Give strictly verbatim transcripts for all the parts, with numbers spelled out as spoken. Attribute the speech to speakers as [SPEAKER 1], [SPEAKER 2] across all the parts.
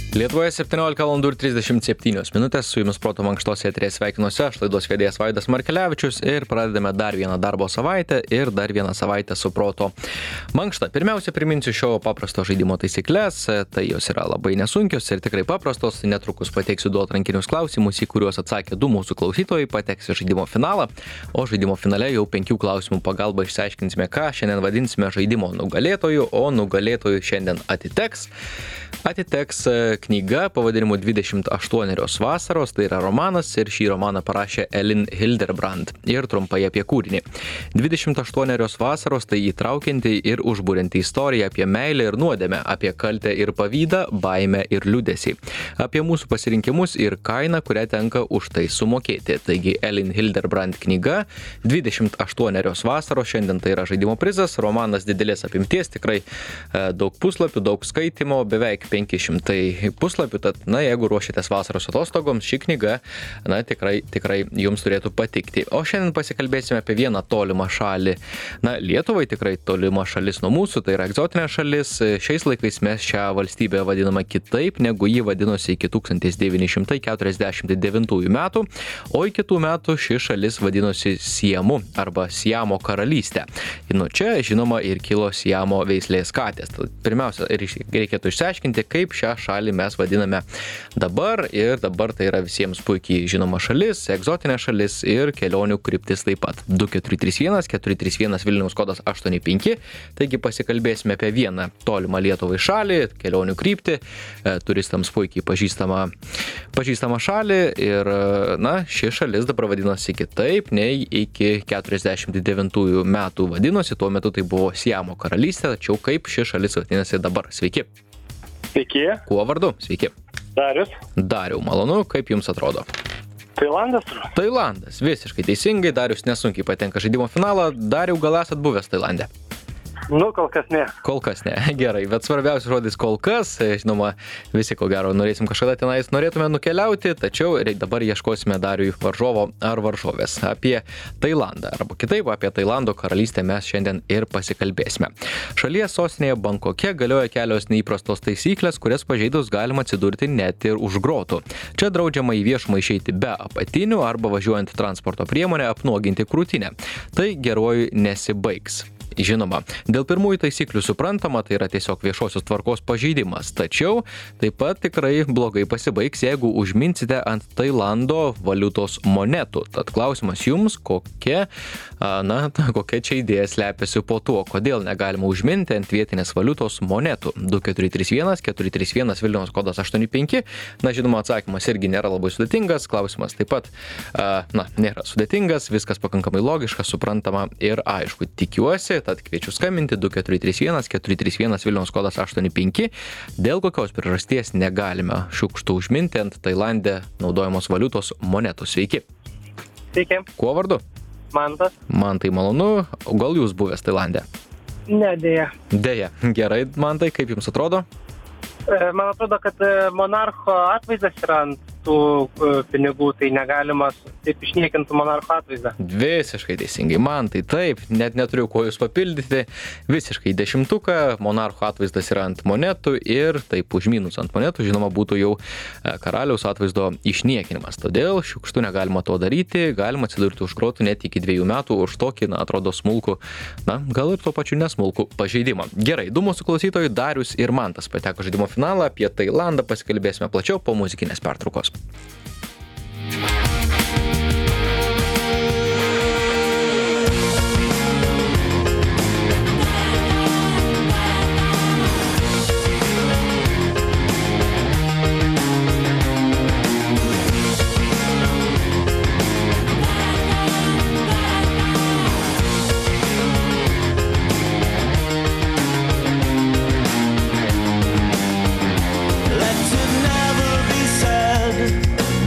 [SPEAKER 1] Lietuvoje septyniolika valandų ir trisdešimt septynios minutės, su jumis Proto mankštos eteryje sveikinuosi aš, laidos vedėjas Vaidas Markelevičius, ir pradedame dar vieną darbo savaitę ir dar vieną savaitę su Proto mankšta. Pirmiausia, priminsiu šio paprasto žaidimo taisyklės, tai jos yra labai nesunkios ir tikrai paprastos. Netrukus pateiksiu du atrankinius klausimus, į kuriuos atsakė du mūsų klausytojai, pateks į žaidimo finalą, o žaidimo finale jau penkių klausimų pagalba išsiaiškinsime, ką šiandien vadinsime žaidimo nugalėtoju, o nugalėtoju šiandien atiteks. Atiteks knyga pavadinimu dvidešimt aštuonios vasaros, tai yra romanas, ir šį romaną parašė Elin Hilderbrand. Ir trumpai apie kūrinį. dvidešimt aštuonios vasaros tai įtraukianti ir užburianti istorija apie meilę ir nuodėmę, apie kaltę ir pavydą, baimę ir liūdesį, apie mūsų pasirinkimus ir kainą, kurią tenka už tai sumokėti. Taigi Elin Hilderbrand knyga dvidešimt aštuonios vasaros, šiandien tai yra žaidimo prizas, romanas didelės apimties, tikrai e, daug puslapių, daug skaitimo, beveik penki šimtai puslapių, tad, na, jeigu ruošiatės vasaros atostogoms, ši knyga, na, tikrai, tikrai jums turėtų patikti. O šiandien pasikalbėsime apie vieną tolimą šalį. Na, Lietuvai tikrai tolima šalis nuo mūsų, tai yra egzotinė šalis. Šiais laikais mes šią valstybę vadiname kitaip, negu jį vadinosi iki tūkstantis devyni šimtai keturiasdešimt devintųjų metų, o iki tų metų ši šalis vadinosi Siamu arba Siamo karalystė. Ir nuo čia, žinoma, ir kilo Siamo veislės katės. Tad pirmiausia, reikėtų išsiaiškinti, kaip šią šalį mes vadiname dabar, ir dabar tai yra visiems puikiai žinoma šalis, egzotinė šalis ir kelionių kryptis taip pat. du keturi trys vienas keturi trys vienas Vilniaus kodas aštuoni penki, taigi pasikalbėsime apie vieną tolimą Lietuvai šalį, kelionių kryptį, turistams puikiai pažįstamą, pažįstamą šalį, ir, na, ši šalis dabar vadinosi kitaip, nei iki keturiasdešimt devintųjų metų vadinosi, tuo metu tai buvo Siamo karalystė, tačiau kaip ši šalis vadinasi dabar. Sveiki.
[SPEAKER 2] Sveiki.
[SPEAKER 1] Kuo vardu? Sveiki.
[SPEAKER 2] Darius.
[SPEAKER 1] Dariau, malonu, kaip jums atrodo?
[SPEAKER 2] Tailandas.
[SPEAKER 1] Tailandas, visiškai teisingai, Darius nesunkiai patenka žaidimo finalą. Dariau, gal esat buvęs Tailande?
[SPEAKER 2] Nu, kol kas ne.
[SPEAKER 1] Kol kas ne, gerai, bet svarbiausias žodis kol kas, žinoma, visi ko gero norėsim kažkada tenais norėtume nukeliauti, tačiau dabar ieškosime Dariui varžovo ar varžovės. Apie Tailandą, arba kitaip apie Tailando karalystę mes šiandien ir pasikalbėsime. Šalies sostinėje Bankoke galioja kelios neįprastos taisyklės, kurias pažeidus galima atsidurti net ir už grotų. Čia draudžiama į viešumą išeiti be apatinių arba važiuojant transporto priemonę apnuoginti krūtinę. Tai geruoju nesibaigs. Žinoma, dėl pirmųjų taisyklių suprantama, tai yra tiesiog viešosios tvarkos pažeidimas, tačiau taip pat tikrai blogai pasibaigs, jeigu užminsite ant Tailando valiutos monetų. Tad klausimas jums, kokia, na, kokia čia idėja slepiasi po tuo, kodėl negalima užminti ant vietinės valiutos monetų. du keturi trys vienas keturi trys vienas Vilniaus kodas aštuoni penki. Na, žinoma, atsakymas irgi nėra labai sudėtingas, klausimas taip pat, na, nėra sudėtingas, viskas pakankamai logiška, suprantama ir aišku. Tikiuosi, tad kviečiu skambinti du keturi trys vienas keturi trys vienas Vilniaus kodas aštuoni penki. Dėl kokios priežasties negalime šiukštų užminti ant Tailande naudojamos valiutos monetų. Sveiki.
[SPEAKER 2] Sveiki.
[SPEAKER 1] Kuo vardu?
[SPEAKER 2] Mantas.
[SPEAKER 1] Man tai malonu. O gal jūs buvęs Tailande?
[SPEAKER 2] Ne, dėja.
[SPEAKER 1] Deja. Gerai, man tai kaip jums atrodo?
[SPEAKER 2] Man atrodo, kad monarcho atvaizdas yra ant tų pinigų, tai negalima taip išniekinti monarcho atvaizdą.
[SPEAKER 1] Visiškai teisingai, man tai taip, net neturiu ko jūs papildyti. Visiškai dešimtuką, monarcho atvaizdas yra ant monetų ir taip užminus ant monetų, žinoma, būtų jau karaliaus atvaizdo išniekinimas. Todėl šiukštu negalima to daryti, galima atsidurti už grotų net iki dviejų metų už tokį, na, atrodo smulkų, na, gal ir tuo pačiu nesmulkų pažeidimą. Gerai, du mūsų klausytojai Darius ir Mantas pateko žaidimo finalą, apie Tailandą pasikalbėsime plačiau po muzikinės pertraukos.
[SPEAKER 3] Let it never be said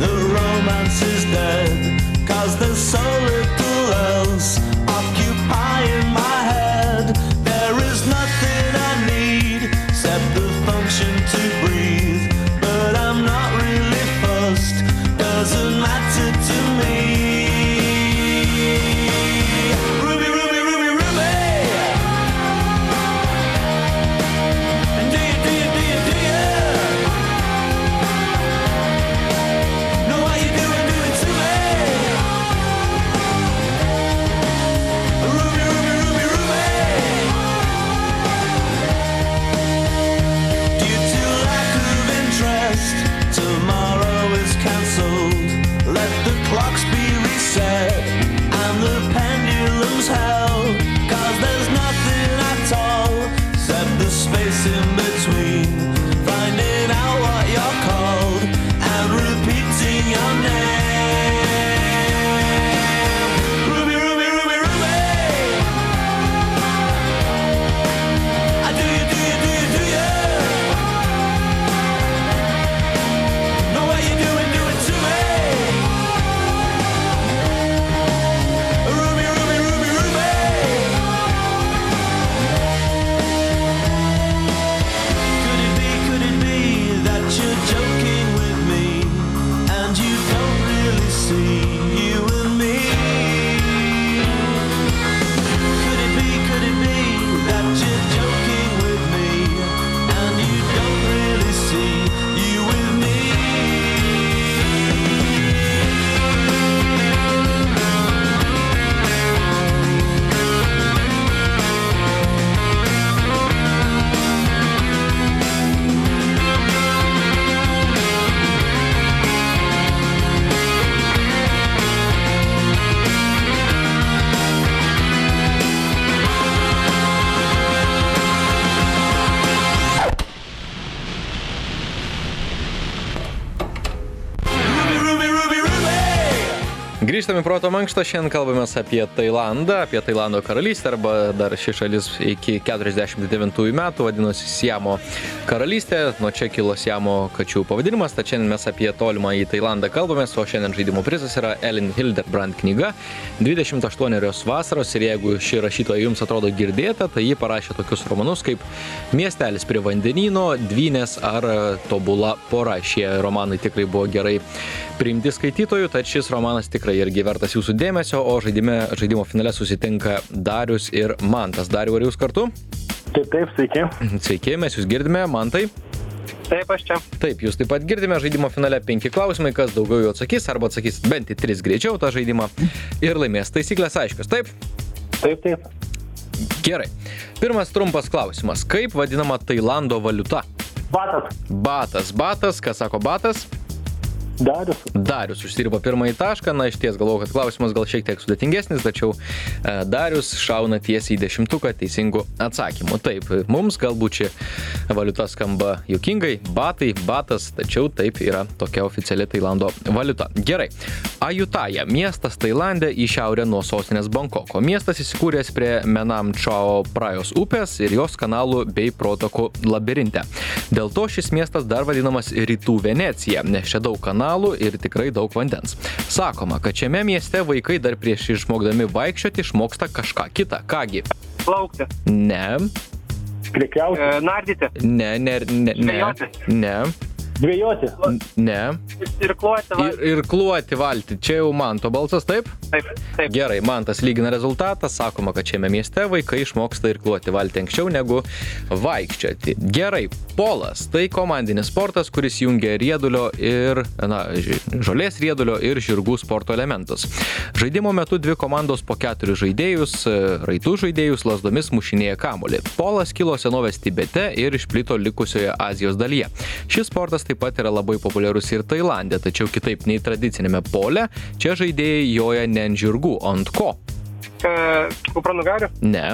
[SPEAKER 1] Grįžtame į proto mankštą, šiandien kalbamės apie Tailandą, apie Tailando karalystę, arba dar ši šalis iki keturiasdešimt devintųjų metų vadinosi Siamo karalystė, nuo čia kilo Siamo kačių pavadinimas, tad šiandien mes apie tolimą į Tailandą kalbamės, o šiandien žaidimo prizas yra Elin Hilderbrand knyga dvidešimt aštuonios vasaros ir jeigu ši rašytoja jums atrodo girdėta, tai ji parašė tokius romanus kaip Miestelis prie vandenyno, Dvynės ar Tobula pora. Šie romanai tikrai buvo gerai priimti skaitytojų, tad šis romanas tikrai irgi vertas jūsų dėmesio, o žaidime, žaidimo finale susitinka Darius ir Mantas. Dariu, ar jūs kartu?
[SPEAKER 3] Taip, taip, sveiki.
[SPEAKER 1] Sveiki, mes jūs girdime, Mantai.
[SPEAKER 2] Taip, aš čia.
[SPEAKER 1] Taip, jūs taip pat girdime, žaidimo finale penki klausimai, kas daugiau jų atsakys, arba atsakys bent į tris greičiau tą žaidimą ir laimės. Taisyklės aiškios, taip?
[SPEAKER 3] Taip, taip.
[SPEAKER 1] Gerai. Pirmas trumpas klausimas. Kaip vadinama Tailando valiuta?
[SPEAKER 3] Batas.
[SPEAKER 1] Batas. Batas. Kas sako batas?
[SPEAKER 3] Darius.
[SPEAKER 1] Darius užsidirbo pirmąjį tašką. Na, iš ties galvoju, kad klausimas gal šiek tiek sudėtingesnis, tačiau e, Darius šauna tiesiai į dešimtuką teisingų atsakymų. Taip, mums galbūt ši valiuta skamba juokingai. Batai, batas, tačiau taip yra tokia oficiali Tailando valiuta. Gerai. Ajutaja. Miestas Tailande į šiaurę nuo sostinės Bankoko. Miestas įsikūręs prie Menam Chao Prajos upės ir jos kanalų bei protokų labirinte. Dėl to šis miestas dar vadinamas Rytų Venecija, nes čia daug kanalų ir tikrai daug vandens. Sakoma, kad šiame mieste vaikai dar prieš išmokdami vaikščioti išmoksta kažką kitą. Kągi?
[SPEAKER 2] Plaukti.
[SPEAKER 1] Ne.
[SPEAKER 3] Prekiauti.
[SPEAKER 2] E, nardyti.
[SPEAKER 1] Ne, ne, ne, ne.
[SPEAKER 2] Žvejoti.
[SPEAKER 1] Ne.
[SPEAKER 3] Dvejoti.
[SPEAKER 1] Ne.
[SPEAKER 2] Irkluoti.
[SPEAKER 1] Ir, irkluoti valtį. Čia jau Manto balsas, taip?
[SPEAKER 2] Taip, taip.
[SPEAKER 1] Gerai, Mantas lygina rezultatą. Sakoma, kad šiame mieste vaikai išmoksta irkluoti valtį anksčiau negu vaikščioti. Gerai, polas. Tai komandinis sportas, kuris jungia riedulio ir, na, žolės riedulio ir žirgų sporto elementus. Žaidimo metu dvi komandos po keturis žaidėjus, raitų žaidėjus, lasdomis mušinėja kamuolį. Polas kilo senovės Tibete ir išplito likusioje Azijos dalyje. Šis sportas taip pat yra labai populiarus ir Tailande, tačiau kitaip nei tradicinėme pole, čia žaidėjai joja ne ant žirgų, o ant ko?
[SPEAKER 2] E, kupranugarių.
[SPEAKER 1] Ne.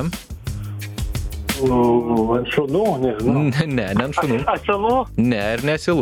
[SPEAKER 3] Ant šunų, nežinau.
[SPEAKER 1] Ne, ne, ne ant šunų.
[SPEAKER 2] Asilų.
[SPEAKER 1] Ne, ir ne asilų.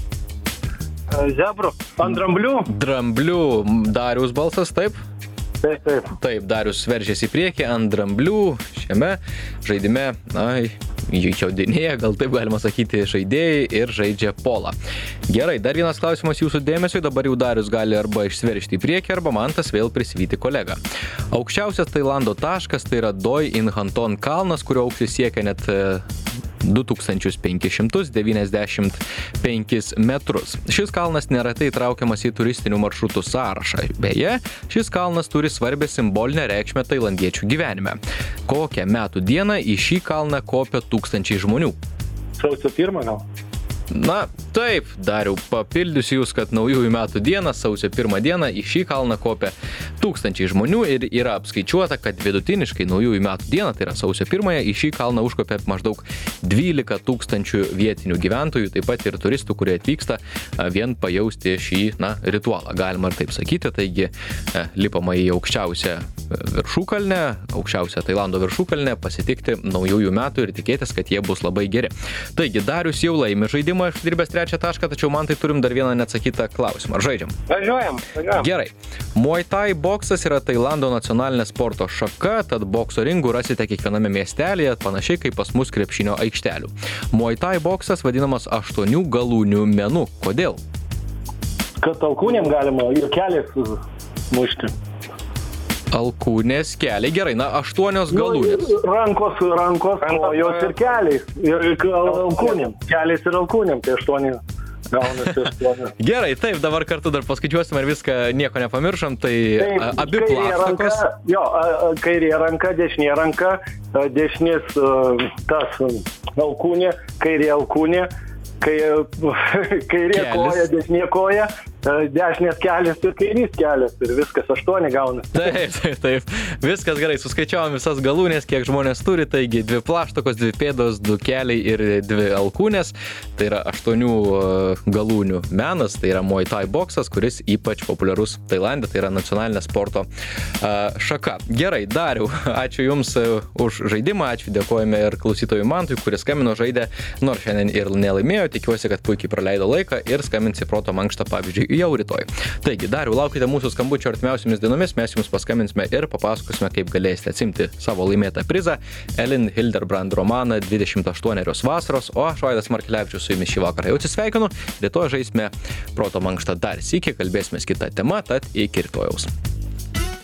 [SPEAKER 2] E, zebrų.
[SPEAKER 3] Ant dramblių.
[SPEAKER 1] Dramblių. Darius balsas, taip?
[SPEAKER 3] Taip, taip.
[SPEAKER 1] Taip, Darius veržėsi į priekį ant dramblių šiame žaidime, na, jaudinėja, gal taip galima sakyti, žaidėjai ir žaidžia polą. Gerai, dar vienas klausimas jūsų dėmesio, dabar jau Darius gali arba išsiveržti į priekį, arba Mantas vėl prisivyti kolegą. Aukščiausias Tailando taškas tai yra Doi In Hanton kalnas, kurio aukštis siekia net du tūkstančius penkis šimtus devyniasdešimt penkis metrus. Šis kalnas neretai įtraukiamas į turistinių maršrutų sąrašą. Beje, šis kalnas turi svarbę simbolinę reikšmę tailandiečių gyvenime. Kokią metų dieną į šį kalną kopia tūkstančiai žmonių?
[SPEAKER 3] Sausio pirmą gal?
[SPEAKER 1] Na, taip, Dariau, papildysiu jūs, kad naujųjų metų dieną, sausio pirmą dieną, į šį kalną kopia tūkstančiai žmonių ir yra apskaičiuota, kad vidutiniškai naujųjų metų dieną, tai yra sausio pirmąją, į šį kalną užkopia maždaug dvylika tūkstančių vietinių gyventojų, taip pat ir turistų, kurie atvyksta vien pajausti šį, na, ritualą, galima ir taip sakyti, taigi lipama į aukščiausią viršūkalnę, aukščiausią Tailando viršūkalnę, pasitikti naujųjų metų ir tikėtis, kad jie bus labai geri. Taigi, Darius jau laimi žaidimą, išdirbęs trečią tašką, tačiau man tai turim dar vieną neatsakytą klausimą. Ar žaidžiam?
[SPEAKER 2] Važiuojam, važiuojam.
[SPEAKER 1] Gerai. Muay Thai boksas yra Tailando nacionalinė sporto šaka, tad bokso ringų rasite kiekviename miestelėje, panašiai kaip pas mus krepšinio aikštelių. Muay Thai boksas vadinamas aštuonių galūnių menu. Kodėl?
[SPEAKER 3] Kad alkūnėm galima ir keliais mušti.
[SPEAKER 1] Alkūnės, keliai, gerai, na, aštuonios galūnės.
[SPEAKER 3] Nu, rankos, rankos, kojos ir keliais. Ir alkūnėm. Keliais ir alkūnėm, tai aštuoni gaunasi aštuoni.
[SPEAKER 1] Gerai, taip, dabar kartu dar paskaičiuosim, ar viską nieko nepamiršom, tai
[SPEAKER 3] Taip,
[SPEAKER 1] a, abi plaštakos.
[SPEAKER 3] Ranka, jo, kairė ranka, dešinė ranka, dešinės tas alkūnė, kairė alkūnė, kai, kairė
[SPEAKER 1] Kelis.
[SPEAKER 3] koja, dešinė koja, dešinės kelias ir kairys kelias ir viskas aštuoni gaunasi.
[SPEAKER 1] Taip, taip, taip. Viskas gerai, suskaičiavom visas galūnės, kiek žmonės turi, taigi dvi plaštakos, dvi pėdos, du keliai ir dvi alkūnės. Tai yra aštuonių galūnių menas, tai yra Muay Thai boksas, kuris ypač populiarus Tailande, tai yra nacionalinė sporto šaka. Gerai, Dariau, ačiū Jums už žaidimą, ačiū dėkojame ir klausytojui Mantui, kuris skambino, žaidė, nors šiandien ir nelaimėjo, tikiuosi, kad puikiai praleido laiką ir skambins į proto mankštą, pavyzdžiui, jau rytoj. Taigi, Dariau, laukite mūsų skambučio artimiausiamis dienomis, mes jums paskambinsime ir papasakosime, kaip galėsite atsimti savo laimėtą prizą Elin Hilderbrand romaną dvidešimt aštuonios vasaros, o aš Vaidas Markelevičius su jumis šį vakarą jau atsisveikinu. Rytoj žaisime proto mankštą dar sykį, kalbėsime kitą temą, tad iki rytojaus.